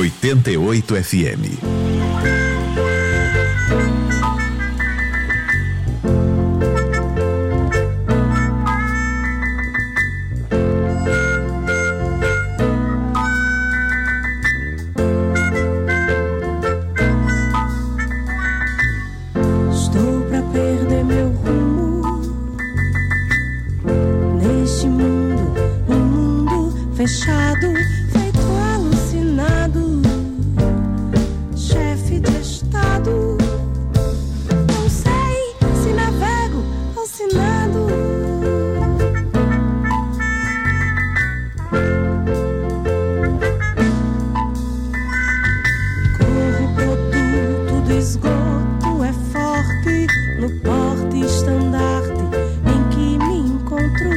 88 FM. Fechado, feito alucinado, chefe de estado. Não sei se navego ou se nado. Corro produto do esgoto, é forte no porte estandarte em que me encontro.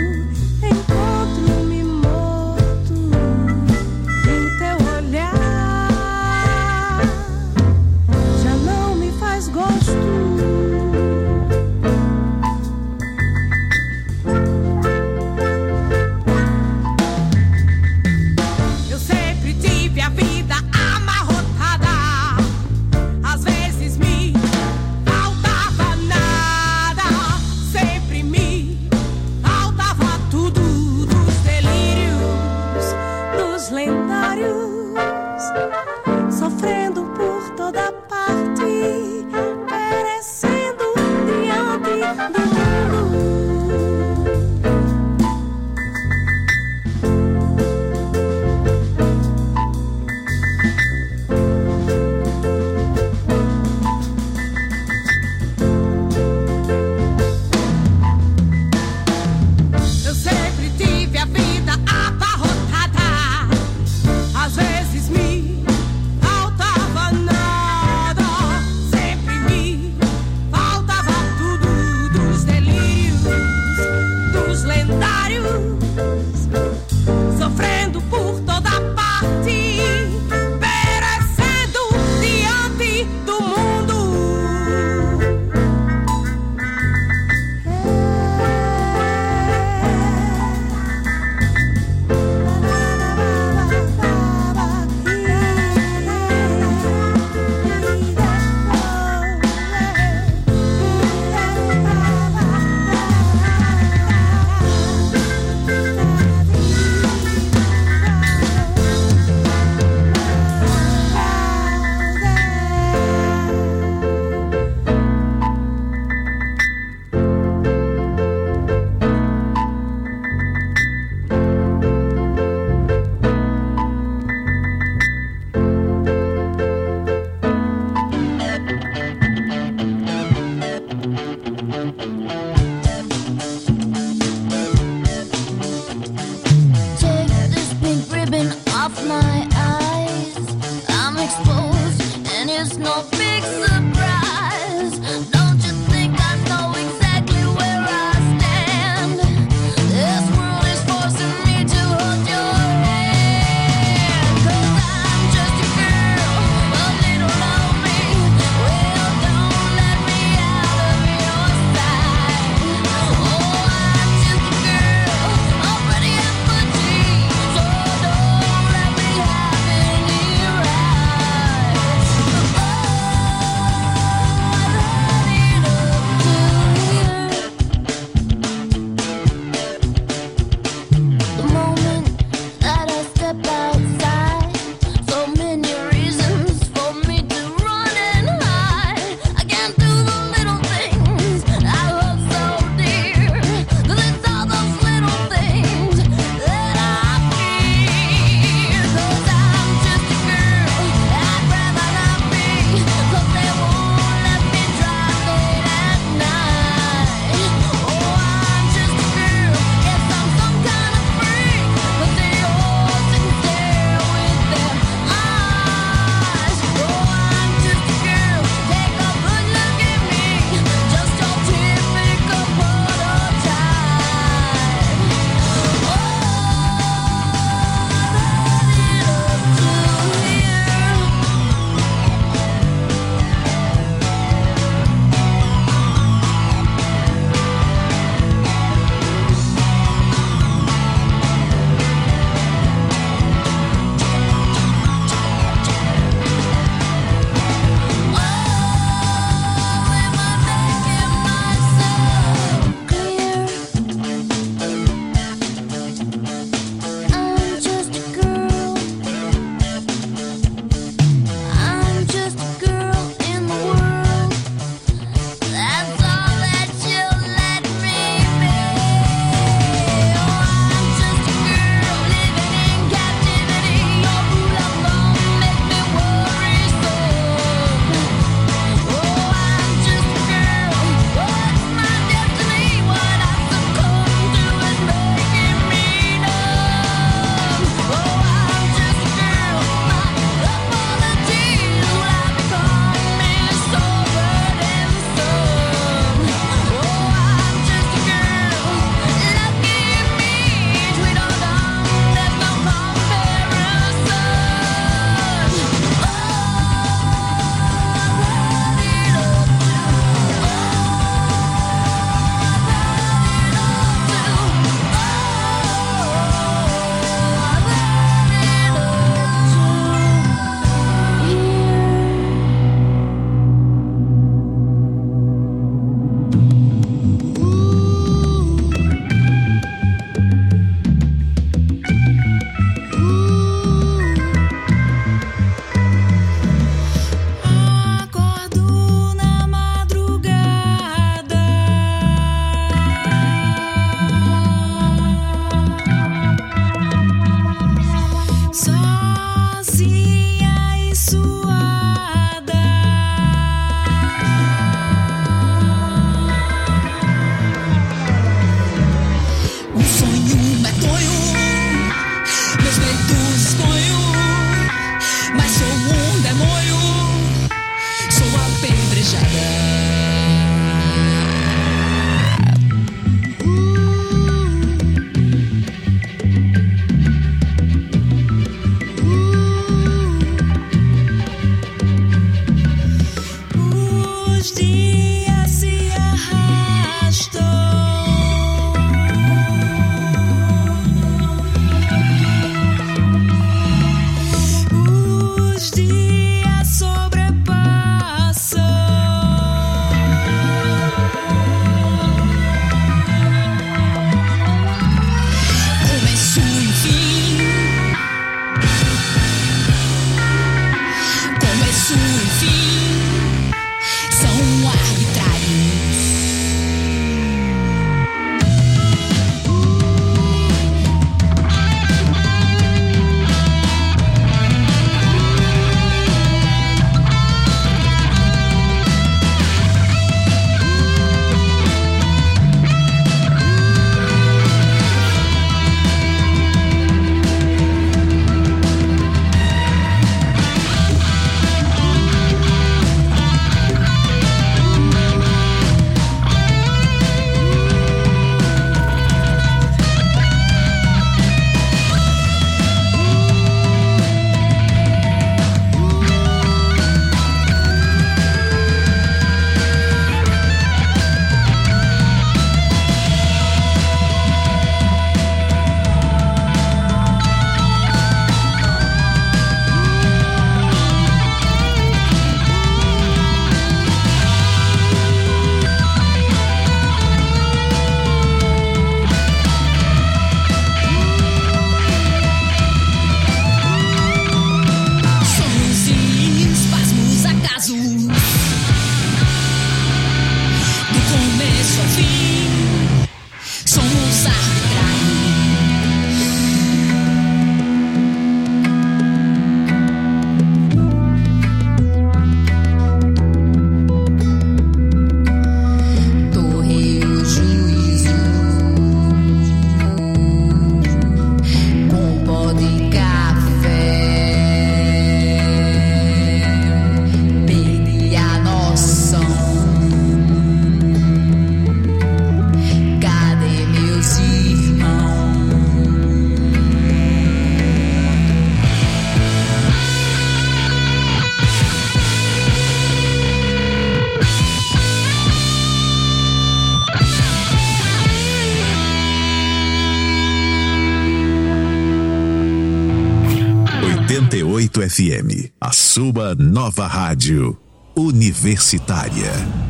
88 FM, a sua nova rádio universitária.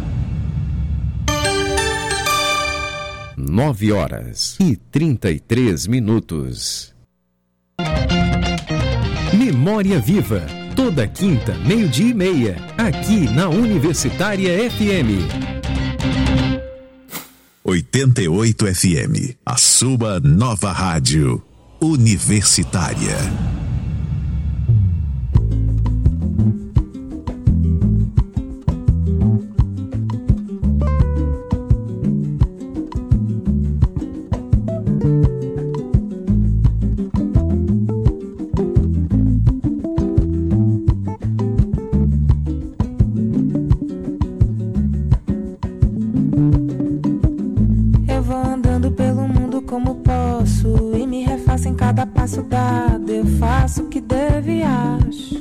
9h33. Memória Viva, toda quinta, 12:30, aqui na Universitária FM. 88 FM, a sua nova rádio universitária. Eu faço o que devo e acho.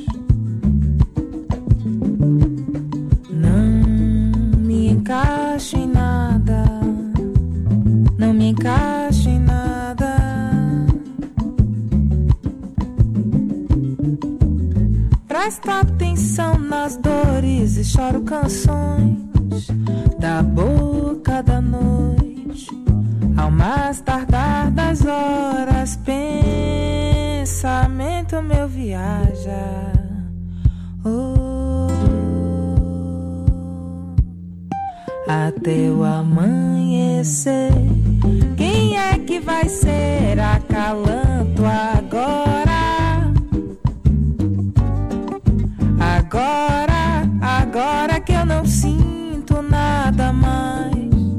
Não me encaixo em nada. Não me encaixo em nada. Presta atenção nas dores e choro canções da boca da noite. Ao mais tardar das horas, pensamento meu viaja. Até o amanhecer. Quem é que vai ser acalanto agora? Agora que eu não sinto nada mais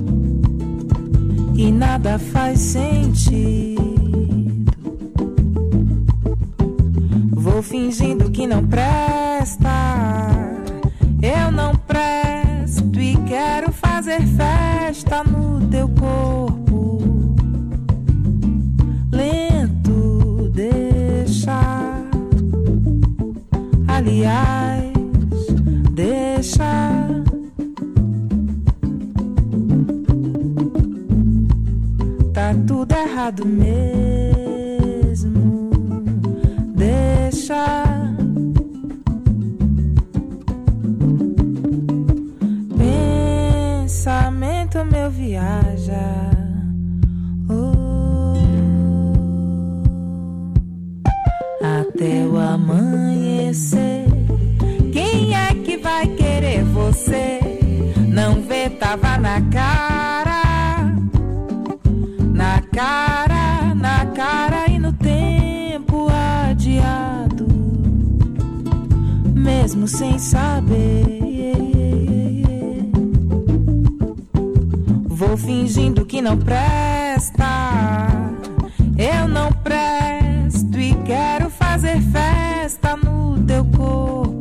e nada faz sentido. Vou fingindo que não presta. Eu não presto e quero fazer festa no teu corpo. Lento, deixa. Aliás, deixa. Tá tudo errado mesmo. Deixa. Pensamento meu viaja. Até o amanhecer. Quem é que vai querer você? Não vê, tava na cara. Na cara e no tempo adiado. Mesmo sem saber. Vou fingindo que não presta. Eu não presto e quero fazer festa no teu corpo.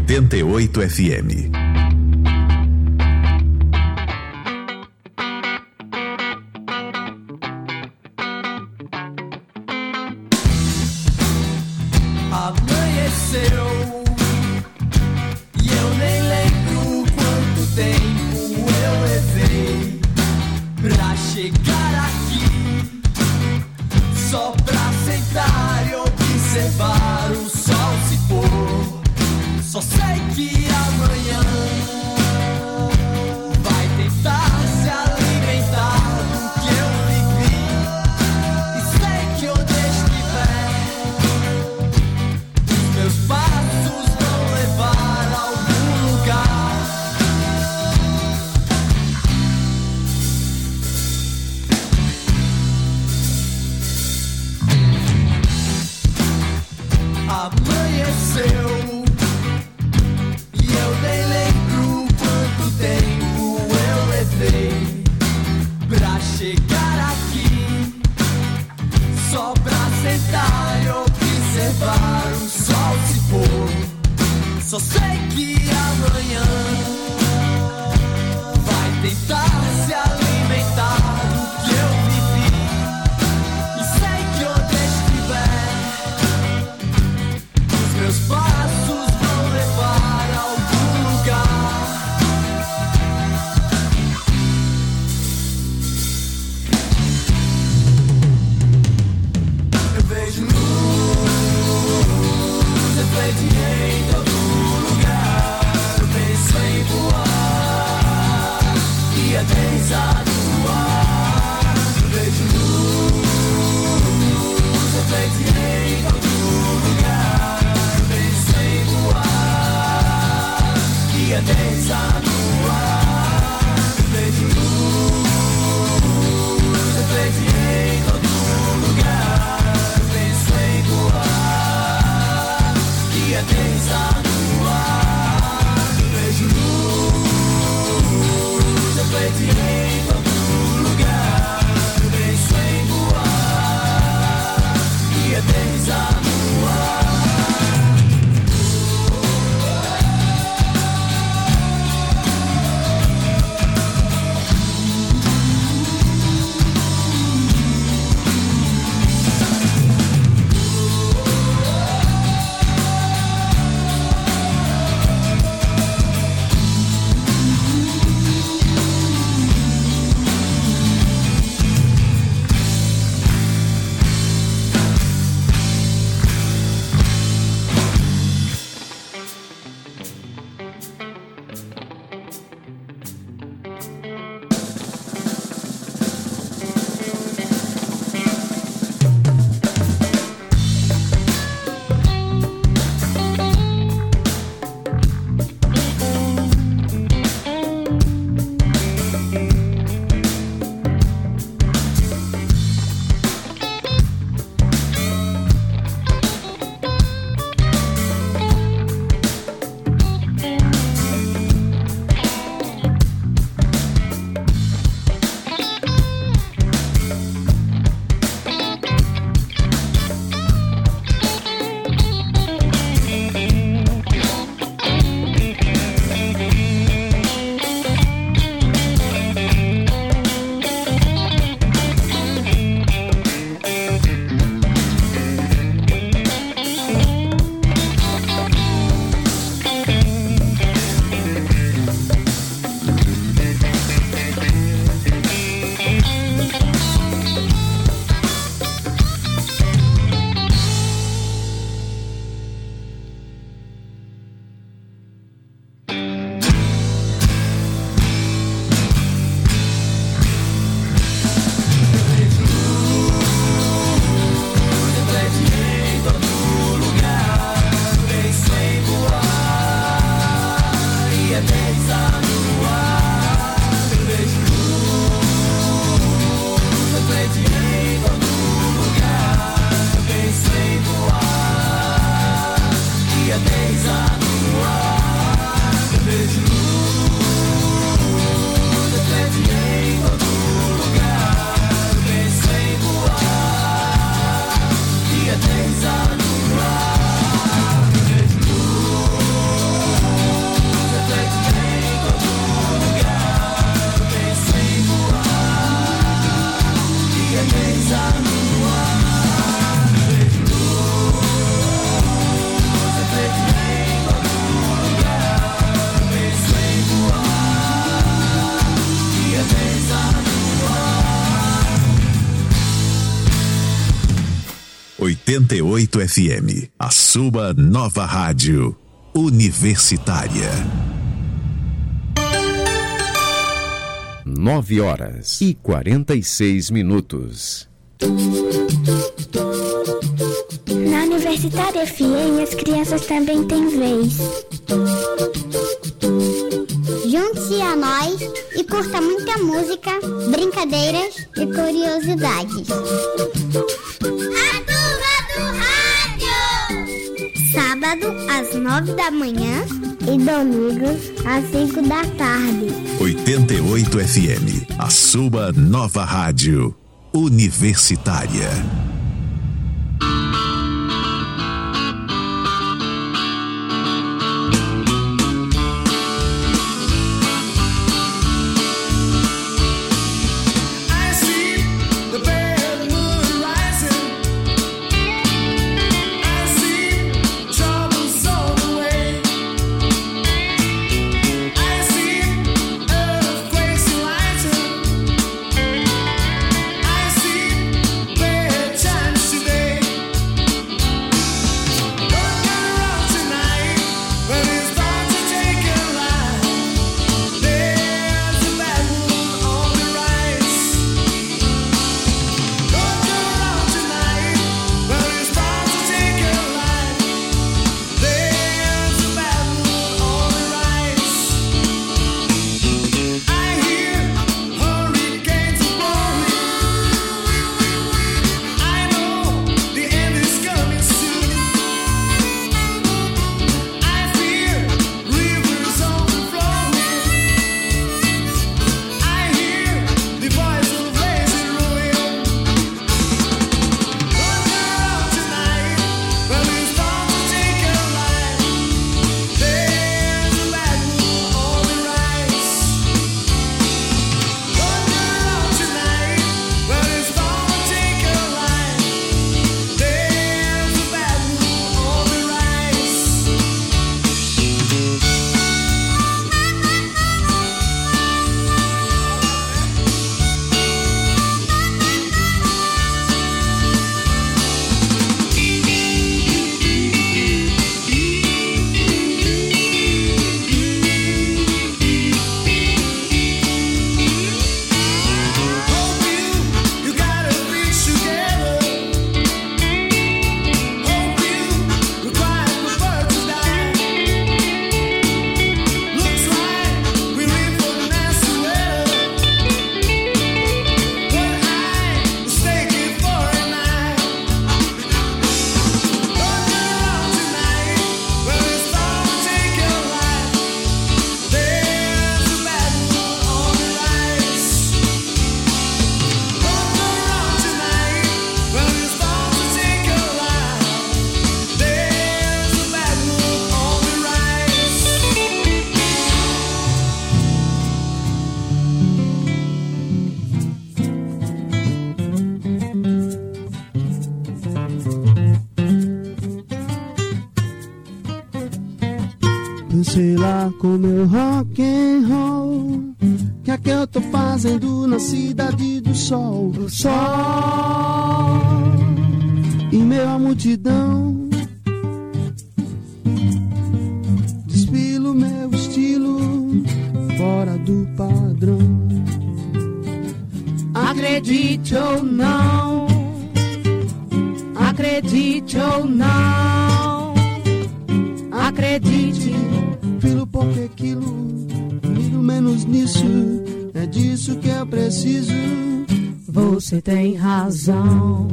88 FM. Amanheceu e eu nem lembro quanto tempo eu levei pra chegar aqui, só pra sentar e observar o sol se pôr. Só sei que amanhã vai tentar se alimentar do que eu vivi, e sei que onde estiver meus passos vão levar a algum lugar. Amanheceu e eu nem lembro quanto tempo eu levei pra chegar aqui, só pra sentar e observar o sol se pôr. Só sei que amanhã vai tentar se alimentar do que eu vivi, e sei que onde estiver os meus passos vão levar a algum lugar. Eu vejo luz reflete em todo lugar. Eu penso em voar. 88 FM, a sua nova rádio universitária. 9h46. Na Universitária FM, as crianças também têm vez. Junte-se a nós e curta muita música, brincadeiras e curiosidades. A Turma do Rádio! Sábado, às 9 da manhã e domingo, às 5 da tarde. 88 FM, a sua nova rádio universitária. Sei lá com meu rock and roll, que é que eu tô fazendo na cidade do sol? Do sol, em meio à multidão, desfilo meu estilo fora do padrão. Acredite ou não, acredite ou não, acredite. Filo pouco é quilo, miro menos nisso, é disso que eu preciso. Você tem razão.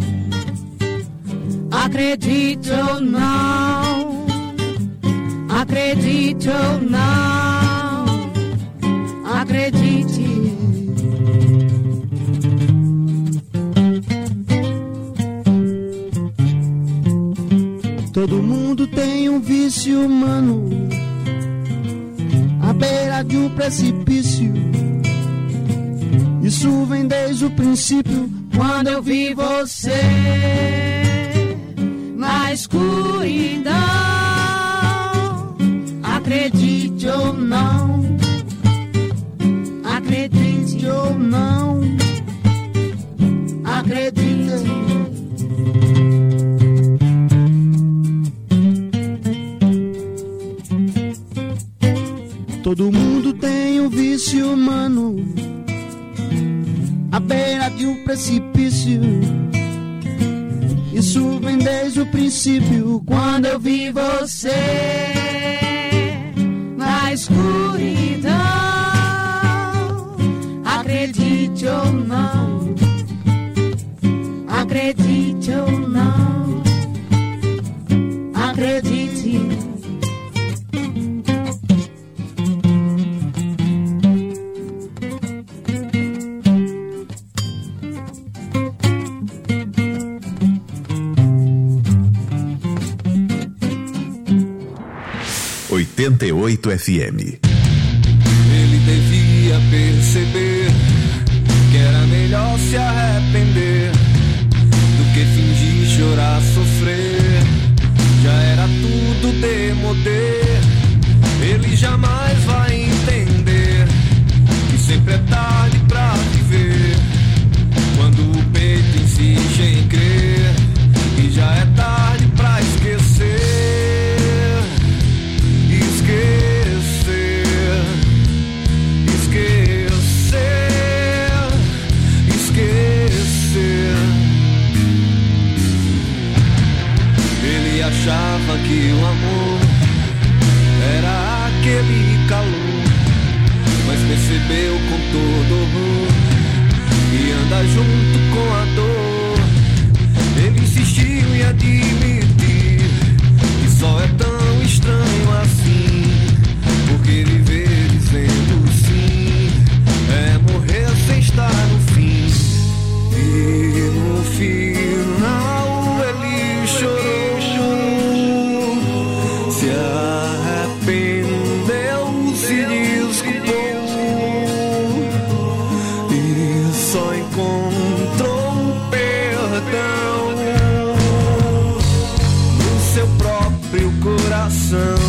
Acredite ou não, acredite ou não, acredite. Todo mundo tem um vício humano, à beira de um precipício. Isso vem desde o princípio, quando eu vi você na escuridão. Acredite ou não, acredite ou não, acredite. Todo mundo tem um vício humano, à beira de um precipício. Isso vem desde o princípio, quando eu vi você na escuridão. Acredite ou não, acredite ou não, acredite. 88 FM. Ele devia perceber que era melhor se arrepender do que fingir, chorar, sofrer. Já era tudo demodê. Ele jamais vai entender que sempre é tarde pra viver, quando o peito insiste em crer que já é tarde pra esquecer. Ele achava que o amor era aquele calor, mas percebeu com todo horror e anda junto com a dor. Ele insistiu em admitir que só é tão estranho assim, porque viver dizendo sim é morrer sem estar no fim. E no final ele chorou, se arrependeu, se desculpou e só encontrou perdão no seu próprio coração.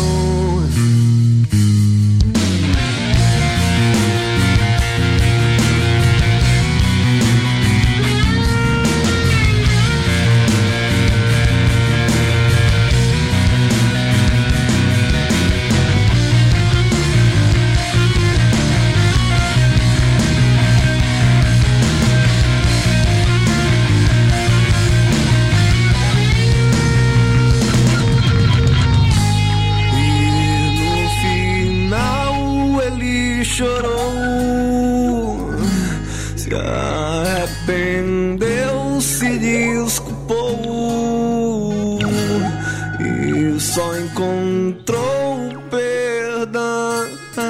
Chorou, se arrependeu, se desculpou e só encontrou perdão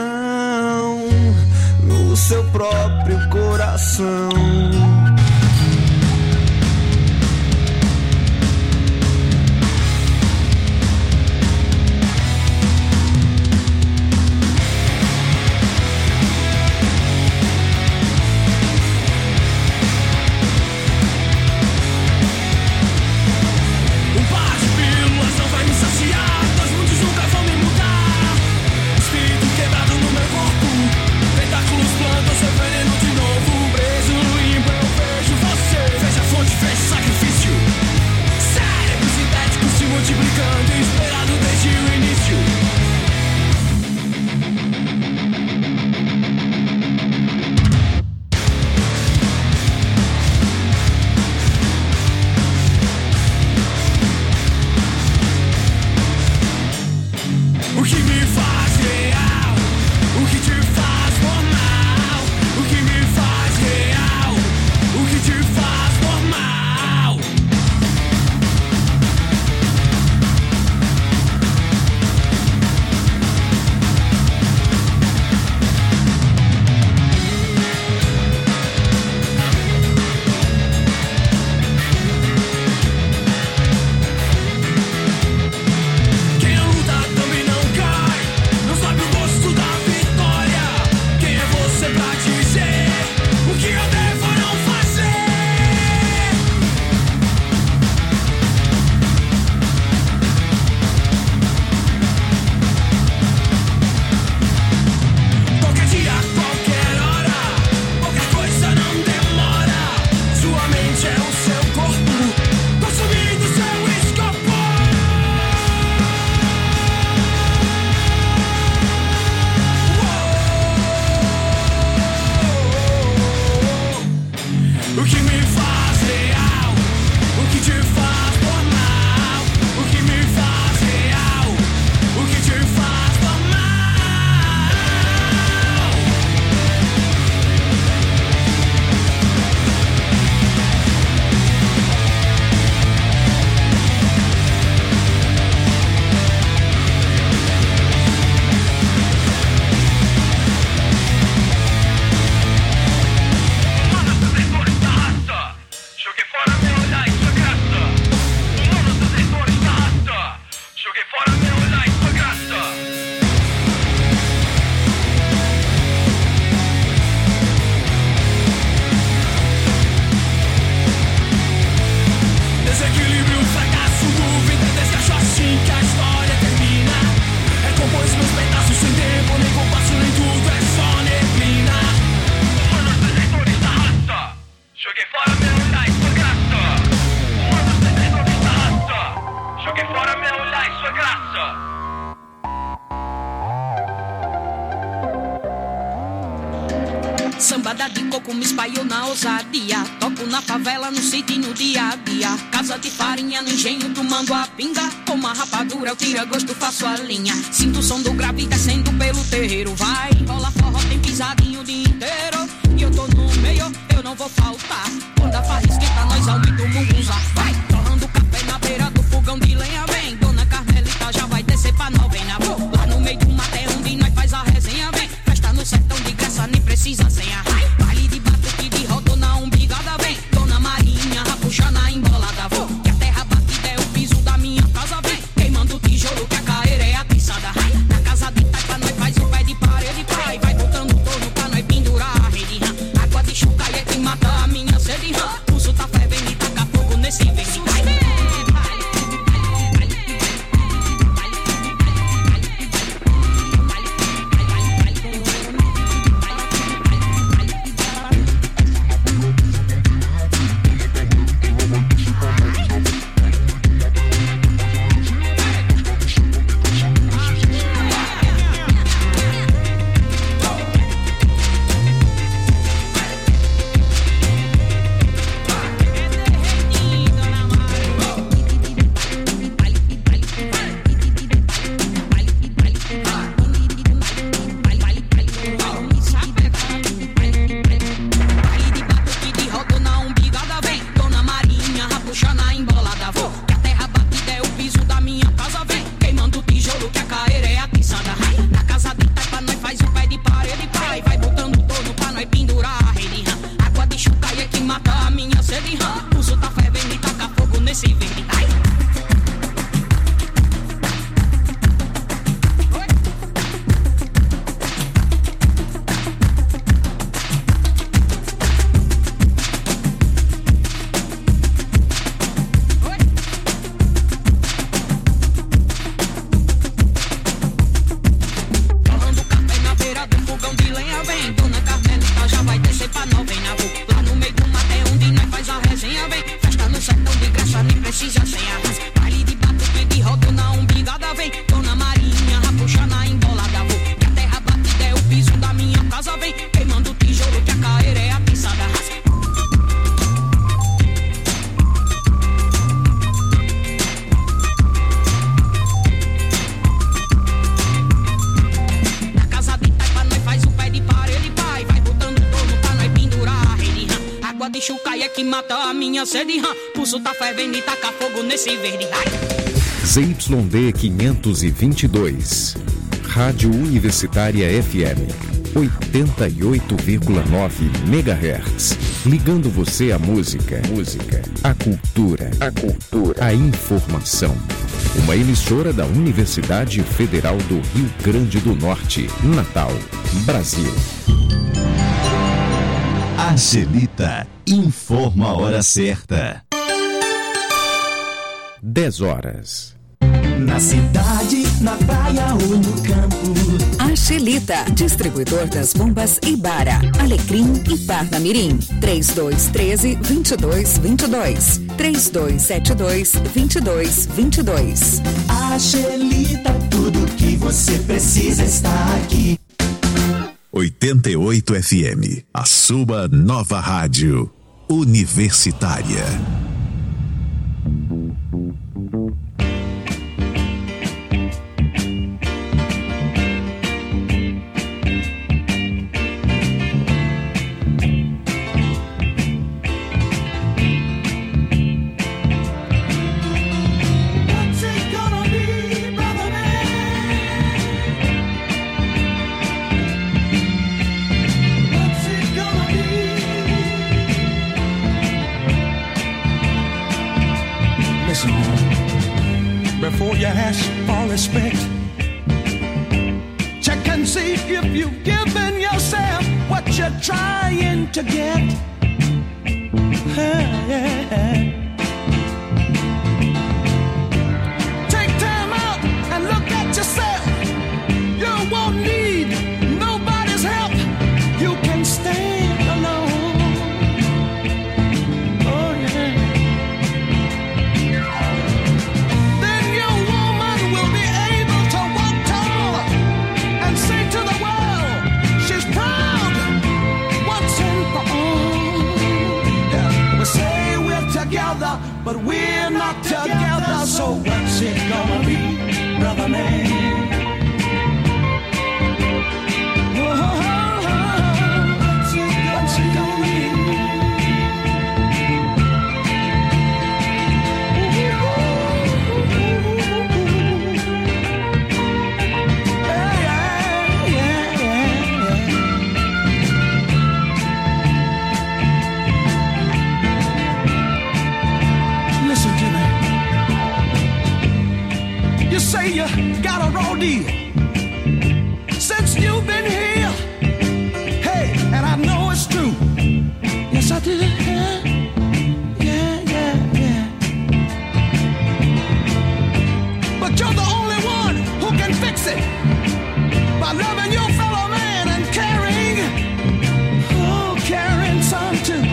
no seu próprio coração. Veneno de novo, preso calçada de coco me espalhou na ousadia. Toco na favela, no sítio e no dia a dia. Casa de farinha no engenho, tomando a pinga. Com uma rapadura eu tiro a gosto, faço a linha. Sinto o som do grave descendo pelo terreiro. Vai, rola forró, tem pisadinho o dia inteiro. E eu tô no meio, eu não vou faltar. Quando a farra esquenta, nós aumenta o mungunza. Vai, torrando café na beira do fogão de lenha. Vem, dona Carmelita já vai descer pra novena. Vou lá no meio do mato é onde nós faz a resenha. Vem, festa no sertão de graça, nem precisa senha. Baile de batuque de rodou na umbigada. Vem, dona Marinha, rapuxa na embolada. Vou, que a terra batida é o piso da minha casa. Vem, queimando o tijolo que a caeira é atiçada. Na casa de taipa nós faz o pé de parede. Pai, vai botando torno pra nós pendurar a rede. Água de chuca é que mata a minha sede. Pulso tá fervendo e taca fogo nesse verde. Pulso tá fervendo e taca fogo nesse verde. ZYD 522, Rádio Universitária FM, 88,9 MHz. Ligando você à música, à cultura, à informação. Uma emissora da Universidade Federal do Rio Grande do Norte, Natal, Brasil. Angelita informa a hora certa. 10 horas. Na cidade, na praia ou no campo. Angelita, distribuidor das bombas Ibara, Alecrim e Parnamirim. 3213-2222. 3272-2222. Angelita, tudo que você precisa está aqui. 88 FM, a sua nova rádio universitária. Before you ask for respect, check and see if you've given yourself what you're trying to get. Take time out and look at yourself. You won't need nobody's help. You can stand alone. Once brother man. What's it gonna be? You say you got a raw deal since you've been here. Hey, and I know it's true. Yes, I do. Yeah. But you're the only one who can fix it by loving your fellow man and caring. Oh, caring some too.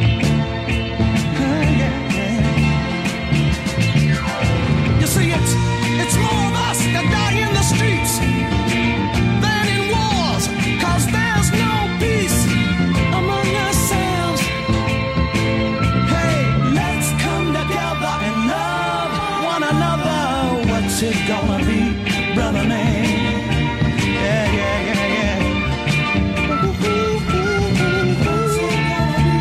You see, it's more of us that die in the streets than in wars, 'cause there's no peace among ourselves. Hey, let's come together and love one another. What's it gonna be, brother man? Yeah. What's it gonna be?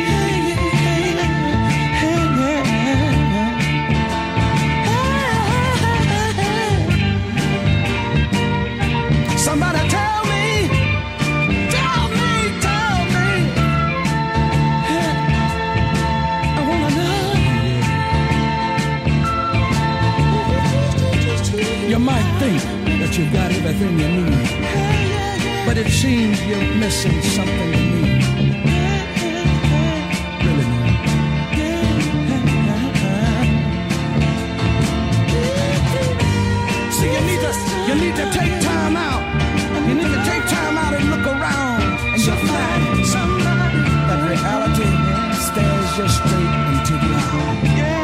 Somebody tell me. I wanna know. You might think that you've got everything you need, but it seems you're missing something you need. Really, man. See, you need to take time out. You need to take time out and look around, and you'll find that reality stares you straight into the eye.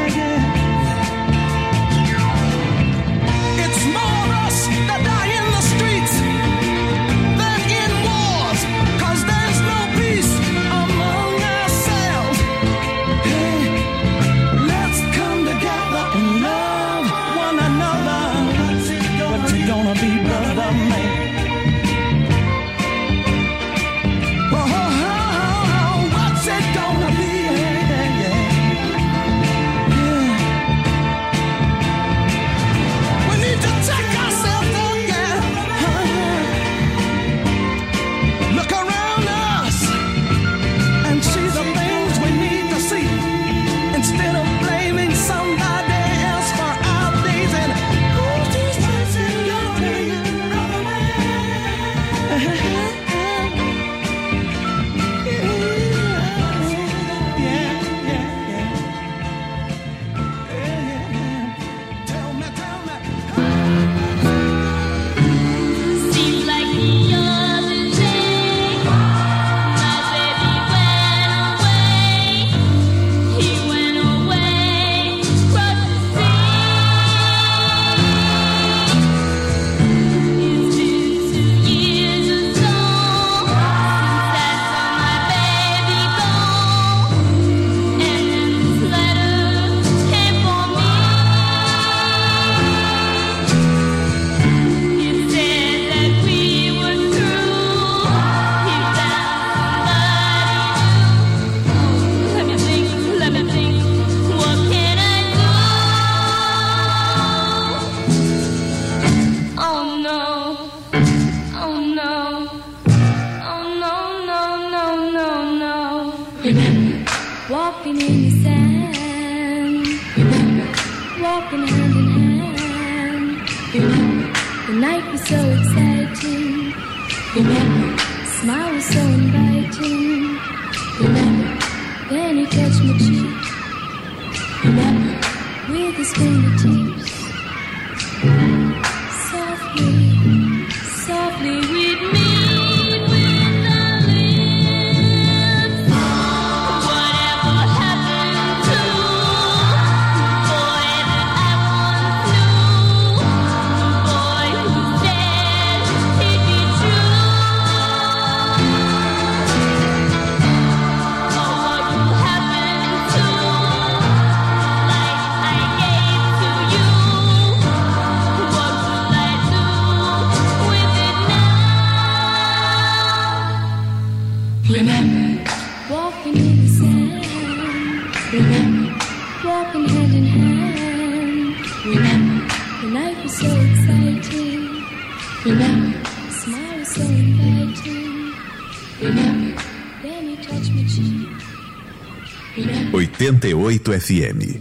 Yeah. It's more of us that die in the streets than in wars, 'cause there's no peace among ourselves. Hey, let's come together and love one another. What's it gonna be, brother man? What's it gonna be? We need to check ourselves out, Look around us and see the things we need to see, instead of blaming somebody else for our days. And who's these choices you're taking, brother man? Seems like the other day, my baby went away. He went away across the sea. It's been 2 years or so since I saw my baby go, and then this letter came for me. It said that we were through. He found somebody new. Let me think. What can I do? Oh no. Remember, walking in the sand. Remember, walking hand in hand. Remember, the night was so exciting. Remember, the smile was so inviting. Remember, then he touched my cheek. Remember, with his fingertips, softly we'd meet with our lips. Whatever happened to the boy that I once knew, the boy who said he'd be true? Oh, what will happen to the life I gave to you? Remember, the night was so exciting. Remember, the smile was so inviting. Remember, then you touched my cheek. Remember. 88 FM.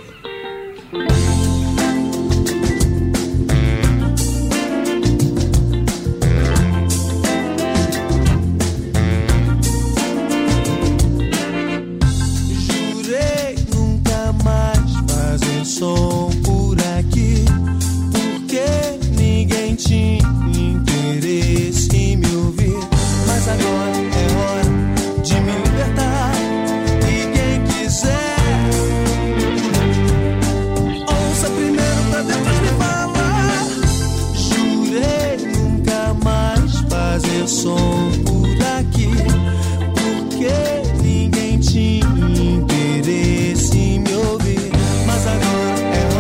Som por aqui, porque ninguém tinha interesse em me ouvir. Mas agora é hora de me libertar. E quem quiser, ouça primeiro pra depois me falar. Jurei nunca mais fazer som por aqui, porque ninguém tinha interesse em me ouvir. Mas agora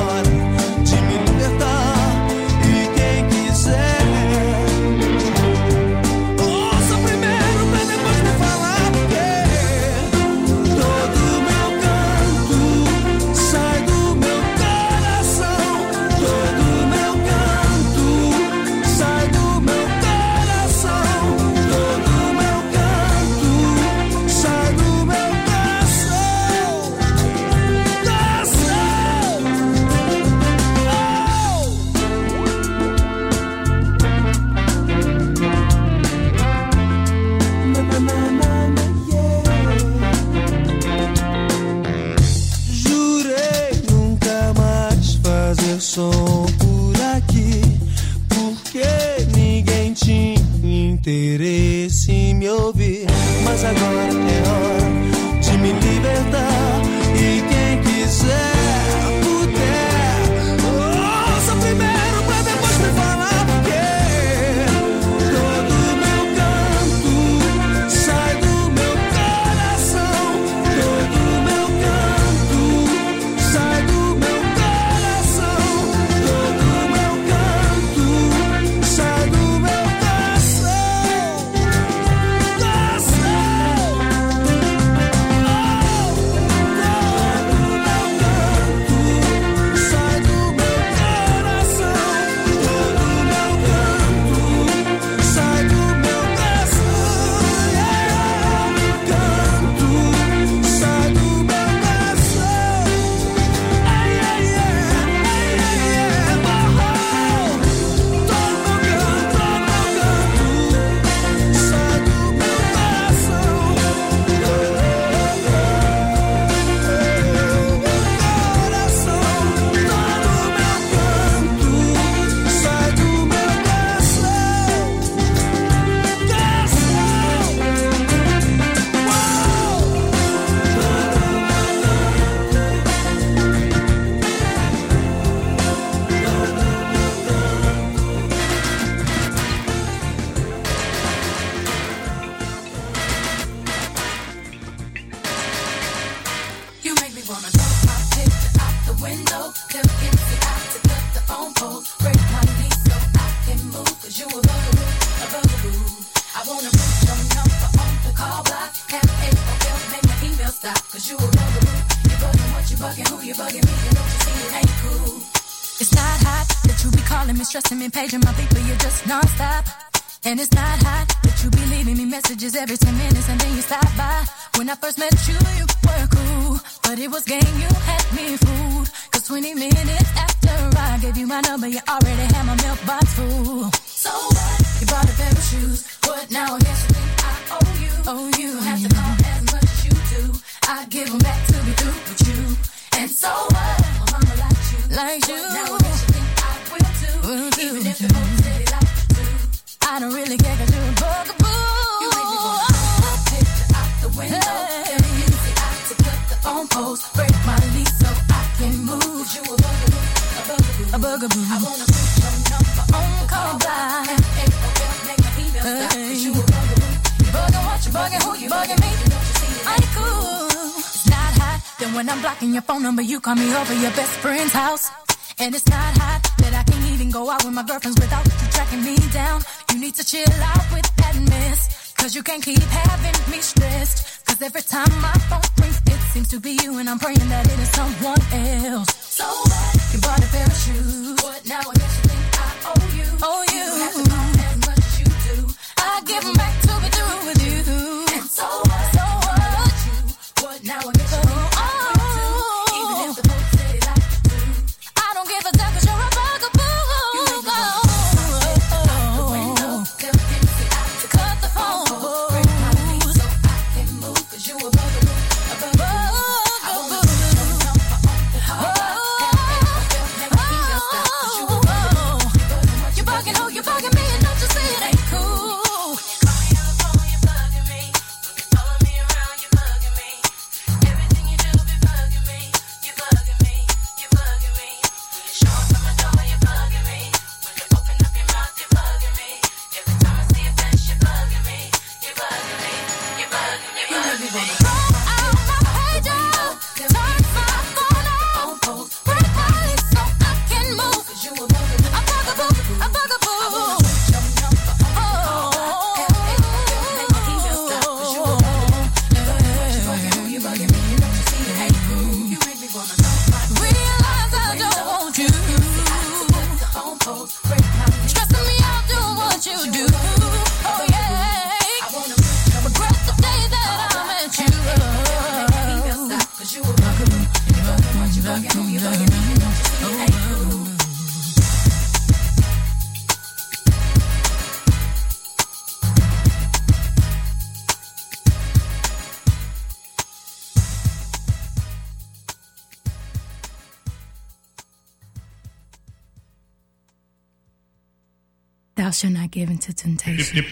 som por aqui, porque ninguém tinha interesse em me ouvir. Mas agora é hora de me libertar. E quem quiser, puder, ouça primeiro pra depois me falar. Porque todo meu canto sai do meu coração. Todo meu canto sai do meu stressing me, paging my people, you're just non-stop. And it's not hot that you be leaving me messages every 10 minutes and then you stop by. When I first met you, you were cool, but it was game, you had me fooled. Cause 20 minutes after I gave you my number, you already had my mailbox full. So what? You bought a pair of shoes, what now? I guess you think I owe you. Oh, you don't have to call as much as you do. I give them back to be through with you. And so what? My mama likes you. Like you. Now I guess you think I will too. Even if the folks say they like you too. I don't really care cause you're a bugaboo. You make me wanna throw my picture out the window. Tell me easy out to cut the phone post. Break my lease so I can move. You a bugaboo, a bugaboo, a bugaboo. I wanna put your number on call by. Make my email stop cause you a bugaboo. You bugging what you bugging, who you bugging me? I ain't cool. It's not hot. Then when I'm blocking your phone number, you call me over your best friend's house. And it's not hot that I can't even go out with my girlfriends without you tracking me down. You need to chill out with that mess, cause you can't keep having me stressed. Cause every time my phone rings, it seems to be you, and I'm praying that it is someone else. So what? You bought a pair of Thou shalt not give into temptation.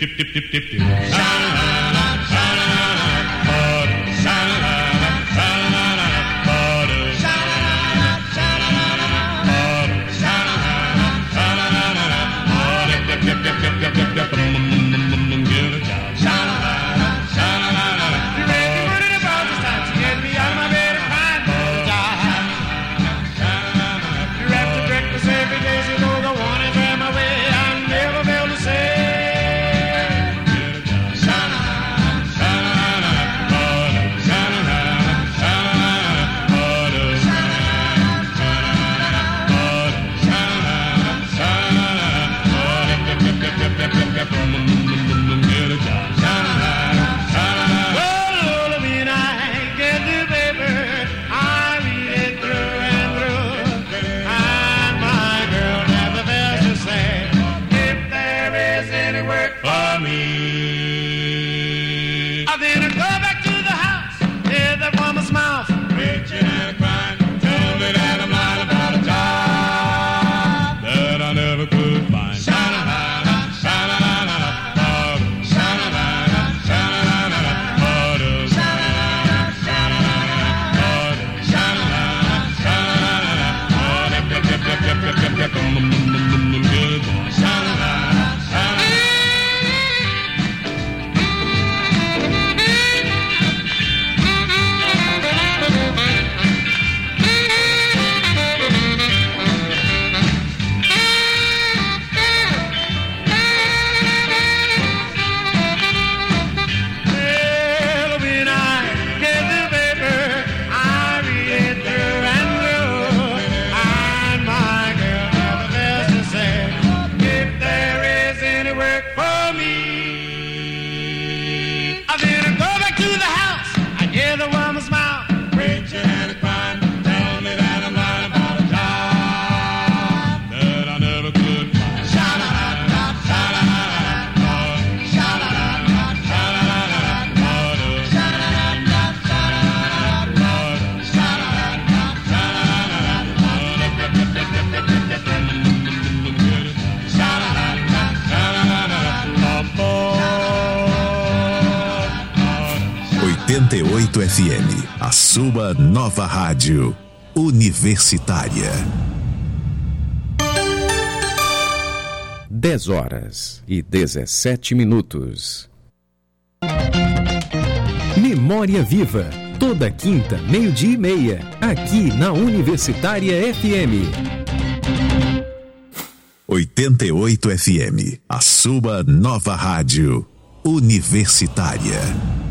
FM, a sua nova rádio universitária. 10h17. Memória Viva, toda quinta, 12:30, aqui na Universitária FM. 88 FM, a sua nova rádio universitária.